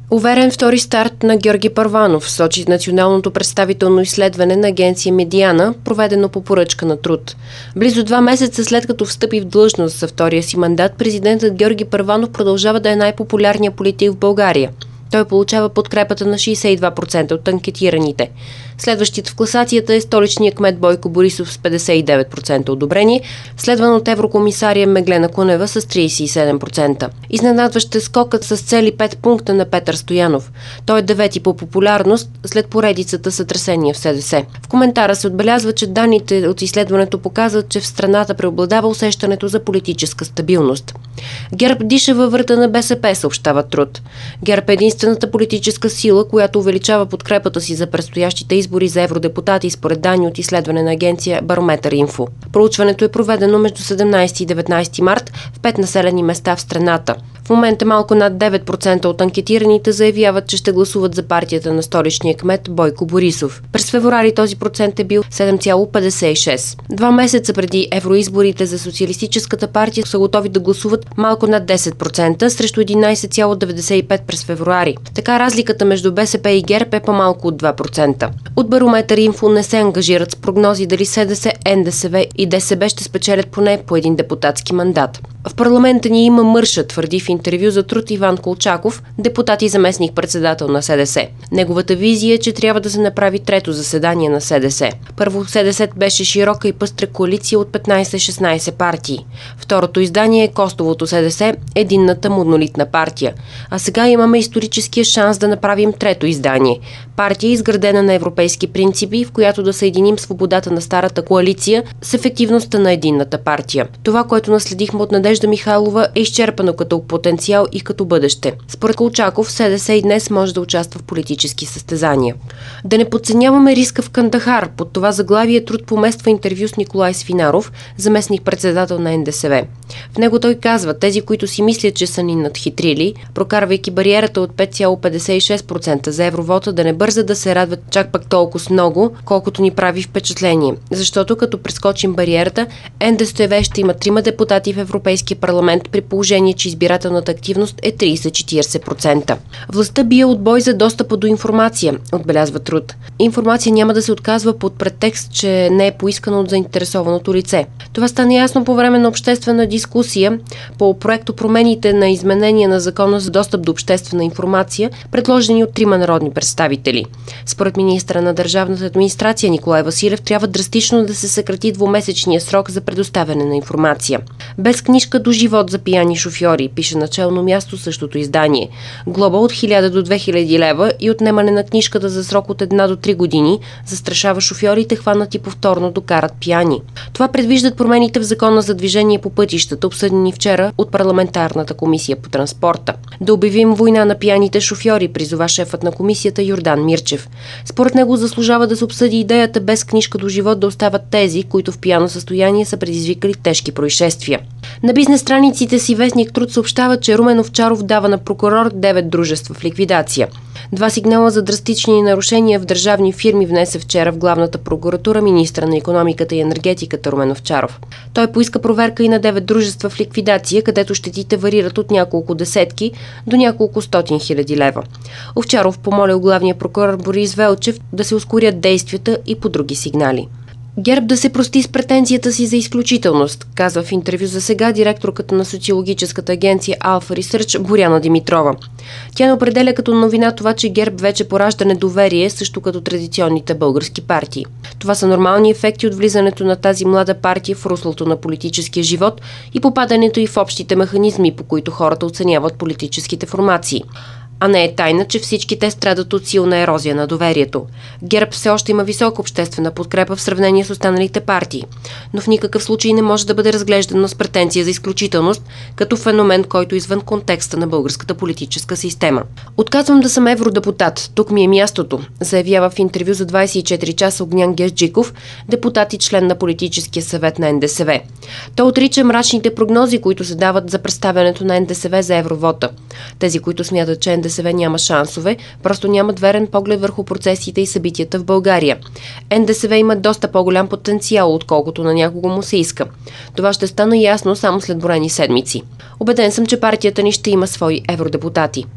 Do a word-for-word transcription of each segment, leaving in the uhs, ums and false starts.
Уверен втори старт на Георги Първанов, сочи националното представително изследване на агенция Медиана, проведено по поръчка на Труд. Близо два месеца след като встъпи в длъжност за втория си мандат, президентът Георги Първанов продължава да е най-популярният политик в България. Той получава подкрепата на шейсет и два процента от анкетираните. Следващият в класацията е столичният кмет Бойко Борисов с петдесет и девет процента одобрение, следван от еврокомисария Меглена Кунева с тридесет и седем процента. Изненадващ е скокът с цели пет пункта на Петър Стоянов. Той е девети по популярност след поредицата сътресения в СДС. В коментара се отбелязва, че данните от изследването показват, че в страната преобладава усещането за политическа стабилност. ГЕРБ диша във врата на БСП, съобщава Труд. ГЕРБ е единствената политическа сила, която увеличава подкрепата си за предстоящите избори за евродепутати според данни от изследване на агенция Барометър Инфо. Проучването е проведено между седемнадесети и деветнадесети март в пет населени места в страната. В момента малко над девет процента от анкетираните заявяват, че ще гласуват за партията на столичния кмет Бойко Борисов. През февруари този процент е бил седем цяло петдесет и шест. Два месеца преди евроизборите за Социалистическата партия са готови да гласуват малко над десет процента срещу единадесет цяло деветдесет и пет през февруари. Така разликата между БСП и ГЕРБ е по-малко от два процента. От Барометър Инфо не се ангажират с прогнози дали СДС, НДСВ и ДСБ ще спечелят поне по един депутатски мандат. В парламента ни има мърша, твърди в интервю за Труд Иван Колчаков, депутат и заместник-председател на СДС. Неговата визия е, че трябва да се направи трето заседание на СДС. Първо СДС беше широка и пъстра коалиция от петнадесет-шестнадесет партии. Второто издание е Костовото СДС, единната монолитна партия. А сега имаме историческия шанс да направим трето издание. Партия, изградена на европейски принципи, в която да съединим свободата на старата коалиция с ефективността на единната партия. Това, което наследихме от Надежда Михайлова, е изчерпано като потенциал и като бъдеще. Според Колчаков, СДС и днес може да участва в политически състезания. Да не подценяваме риска в Кандахар. Под това заглавие Труд помества интервю с Николай Свинаров, заместник-председател на НДСВ. В него той казва, тези, които си мислят, че са ни надхитрили, прокарвайки бариерата от пет цяло петдесет и шест процента за евровота, да не бързат да се радват чак пак толкова много, колкото ни прави впечатление. Защото като прескочим бариерата, НДСВ ще има трима депутати в Европейския парламент при положение, че избирателната активност е тридесет до четиридесет процента. Властта бие отбой за достъпа до информация, отбелязва Труд. Информация няма да се отказва под претекст, че не е поискана от заинтересованото лице. Това стана ясно по време на обществена дискусия по проекто промените на изменения на Закона за достъп до обществена информация, предложени от трима народни представители. Според министра на държавната администрация Николай Василев трябва драстично да се съкрати двумесечния срок за предоставяне на информация. Без книжка до живот за пияни шофьори, пише начално място същото издание. Глоба от хиляда до две хиляди лева и отнемане на книжката за срок от една до три години застрашава шофьорите, хванати повторно да карат пияни. Това предвиждат промените в Закона за движение по пътищата, обсъдени вчера от парламентарната комисия по транспорта. Да обявим война на пияните шофьори, призова шефът на комисията Йордан Мирчев. Според него заслужава да се обсъди идеята без книжка до живот да остават тези, които в пияно състояние са предизвикали тежки происшествия. На бизнес страниците си вестник Труд съобщава, че Румен Овчаров дава на прокурор девет дружества в ликвидация. Два сигнала за драстични нарушения в държавни фирми внесе вчера в главната прокуратура министра на икономиката и енергетиката Румен Овчаров. Той поиска проверка и на девет дружества в ликвидация, където щетите варират от няколко десетки до няколко стотин хиляди лева. Овчаров помолил главния прокурор Борис Велчев да се ускорят действията и по други сигнали. ГЕРБ да се прости с претензията си за изключителност, казва в интервю за сега директорката на социологическата агенция Alpha Research Боряна Димитрова. Тя не определя като новина това, че ГЕРБ вече поражда недоверие, също като традиционните български партии. Това са нормални ефекти от влизането на тази млада партия в руслото на политическия живот и попадането й в общите механизми, по които хората оценяват политическите формации. А не е тайна, че всички те страдат от силна ерозия на доверието. ГЕРБ все още има висока обществена подкрепа в сравнение с останалите партии, но в никакъв случай не може да бъде разглеждано с претенция за изключителност, като феномен, който е извън контекста на българската политическа система. Отказвам да съм евродепутат, тук ми е мястото, заявява в интервю за двадесет и четири часа Огнян Герджиков, депутат и член на политическия съвет на НДСВ. Той отрича мрачните прогнози, които се дават за представянето на НДСВ за евровота. Тези, които смятат, че НДСВ няма шансове, просто нямат верен поглед върху процесите и събитията в България. НДСВ има доста по-голям потенциал, отколкото на някого му се иска. Това ще стане ясно само след броени седмици. Убеден съм, че партията ни ще има свои евродепутати.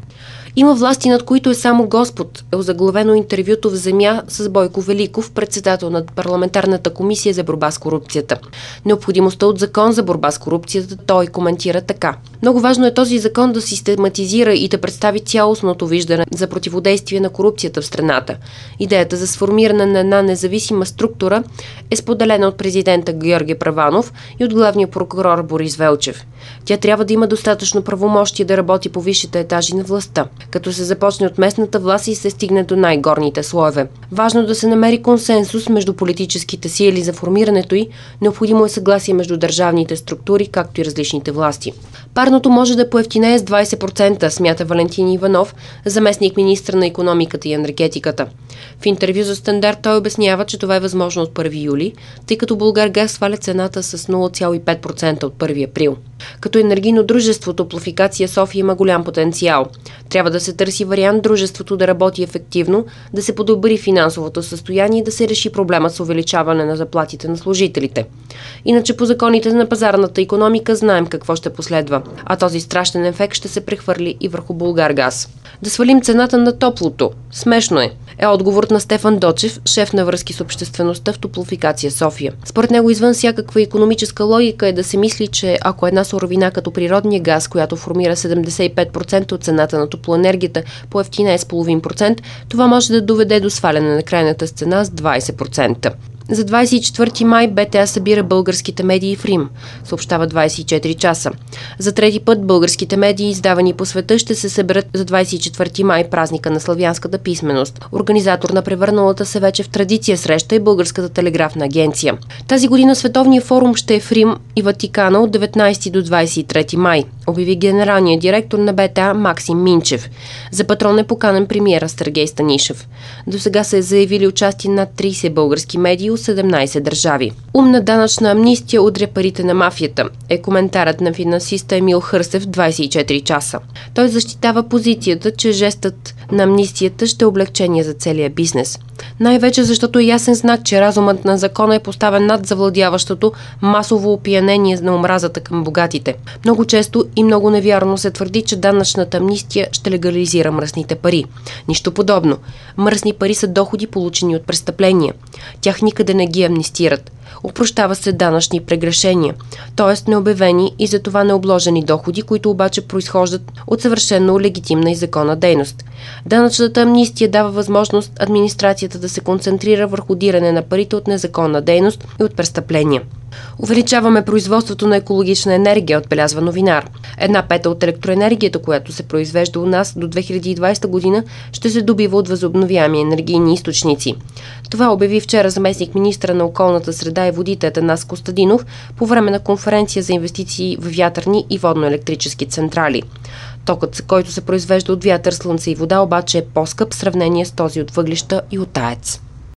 Има власти, над които е само Господ, е озаглавено интервюто в Земя с Бойко Великов, председател на парламентарната комисия за борба с корупцията. Необходимостта от закон за борба с корупцията той коментира така. Много важно е този закон да систематизира и да представи цялостното виждане за противодействие на корупцията в страната. Идеята за сформиране на една независима структура е споделена от президента Георги Първанов и от главния прокурор Борис Велчев. Тя трябва да има достатъчно правомощие да работи по висшите етажи на властта, като се започне от местната власт и се стигне до най-горните слоеве. Важно да се намери консенсус между политическите сили за формирането й, необходимо е съгласие между държавните структури, както и различните власти. Парното може да поевтинее с двайсет процента, смята Валентин Иванов, заместник-министър на икономиката и енергетиката. В интервю за Стандарт той обяснява, че това е възможно от първи юли, тъй като Булгаргаз сваля цената с нула цяло и пет процента от първи април. Като енергийно дружество, Топлофикация София има голям потенциал. Трябва да се търси вариант дружеството да работи ефективно, да се подобри финансовото състояние и да се реши проблема с увеличаване на заплатите на служителите. Иначе по законите на пазарната икономика знаем какво ще последва, а този страшен ефект ще се прехвърли и върху Булгаргаз. Да свалим цената на топлото. Смешно е. Е отговорът на Стефан Дочев, шеф на връзки с обществеността в Топлофикация София. Според него извън всякаква икономическа логика е да се мисли, че ако една суровина като природния газ, която формира седемдесет и пет процента от цената на топлоенергията, поевтинее с половин процент, това може да доведе до сваляне на крайната цена с двайсет процента. За двайсет и четвърти май БТА събира българските медии в Рим, съобщава двайсет и четири часа. За трети път българските медии, издавани по света, ще се съберат за двайсет и четвърти май, празника на славянската писменост. Организатор на превърналата се вече в традиция среща е Българската телеграфна агенция. Тази година Световният форум ще е в Рим и Ватикана от деветнайсети до двайсет и трети май, обяви генералният директор на БТА Максим Минчев. За патрон е поканен премиера Сергей Станишев. До сега се е заявили участие над трийсет български медии от седемнайсет държави. Умна данъчна амнистия удря парите на мафията е коментарът на финансиста Емил Хърсев в двайсет и четири часа. Той защитава позицията, че жестът на амнистията ще е облегчение за целия бизнес. Най-вече защото е ясен знак, че разумът на закона е поставен над завладяващото масово опиянение на омразата към богатите. Много често и много невярно се твърди, че данъчната амнистия ще легализира мръсните пари. Нищо подобно. Мръсни пари са доходи, получени от престъпления. Тях никъде не ги амнистират. Опрощава се данъчни прегрешения, т.е. необявени и затова необложени доходи, които обаче произхождат от съвършено легитимна и законна дейност. Данъчната амнистия дава възможност администрацията да се концентрира върху диране на парите от незаконна дейност и от престъпления. Увеличаваме производството на екологична енергия, отбелязва новинар. Една пета от електроенергията, която се произвежда у нас до две хиляди и двайсета година, ще се добива от възобновяеми енергийни източници. Това обяви вчера заместник министра на околната среда и водите Атанас Костадинов по време на конференция за инвестиции в вятърни и водно-електрически централи. Токът, който се произвежда от вятър, слънце и вода, обаче е по-скъп в сравнение с този от въглища и от АЕЦ.